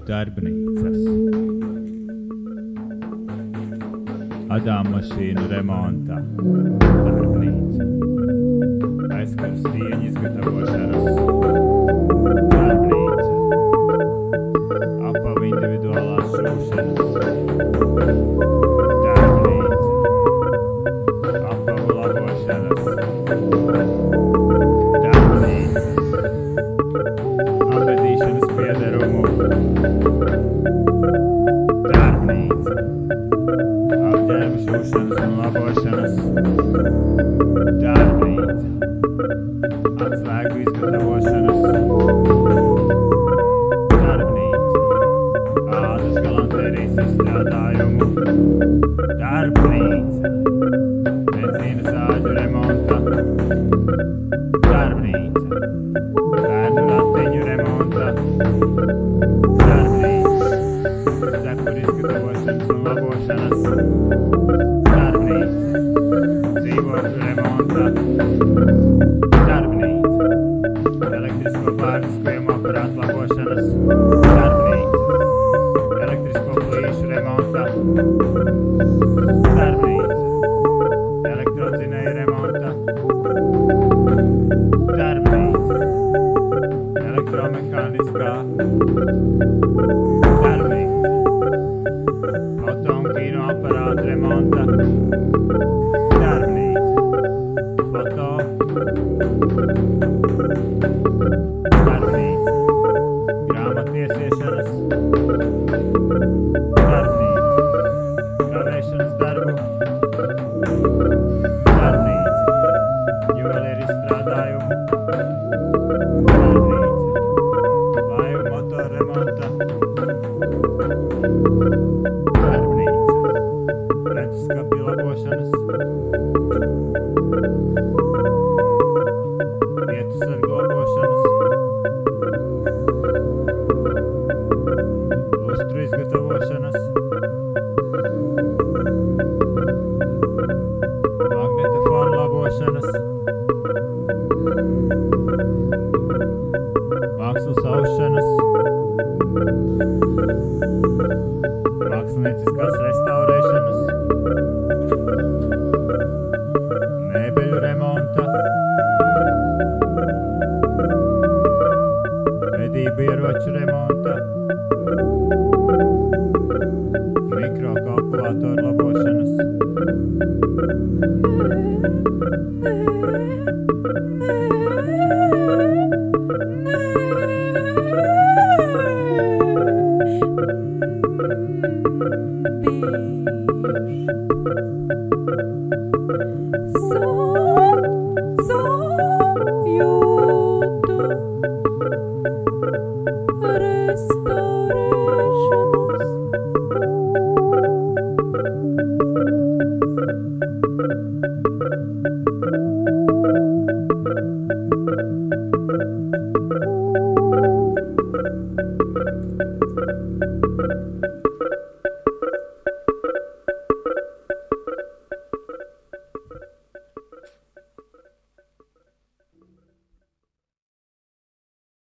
Darbnīcas. Adām mašīnu remonta darbnīca. Aizkars dieņu izgatavošanas darbnīca. Apavu individuālās šūšanas darbnīca. Apavu labošanas darbnīca. Apbedīšanas piederumu darbnīca. Apģērbu šūšanas un labošanas darbnīca. Atslēgu izgatavošanas darbnīca. Ādas galantērijas izstrādājumu darbnīca. Benzīna zāģu remonta darbnīca. Bērnu ratiņu remonta darbnīca. Cepuru izgatavošanas un labošanas darbnīca. Dzīvokļu remonta darbnīca. Elektrisko pārtiskojuma aparātu labošanas darbnīca. Elektrisko plīšu remonta darbnīca. Elektrodzinēju remonta darbnīca. Elektromehāniskā darbnīca. Auto un kino aparātu remonta darbnīca. Foto darbnīca. Grāmatnieciešanas darbnīca. Gravēšanas darbu darbnīca. Juvelieru izstrādājumu darbnīca. Laivu motoru remonta darbnīca. Redzeskapju labošanas vietu sargu labošanas lustru izgatavošanas magnetofonu labošanas mākslas aušanas mākslinieckās restaurēšanas mēbeļu remonta medību ieroču remonta mikrokalkulātoru labošanas Thank you.